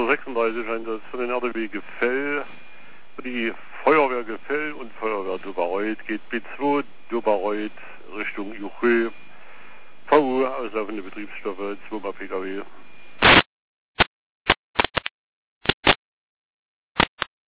36 das von den RDW Gefell, die Feuerwehr Gefell und Feuerwehr Dobereuth geht B2 Dobereuth Richtung Juchel, VU auslaufende Betriebsstoffe, 2 Pkw.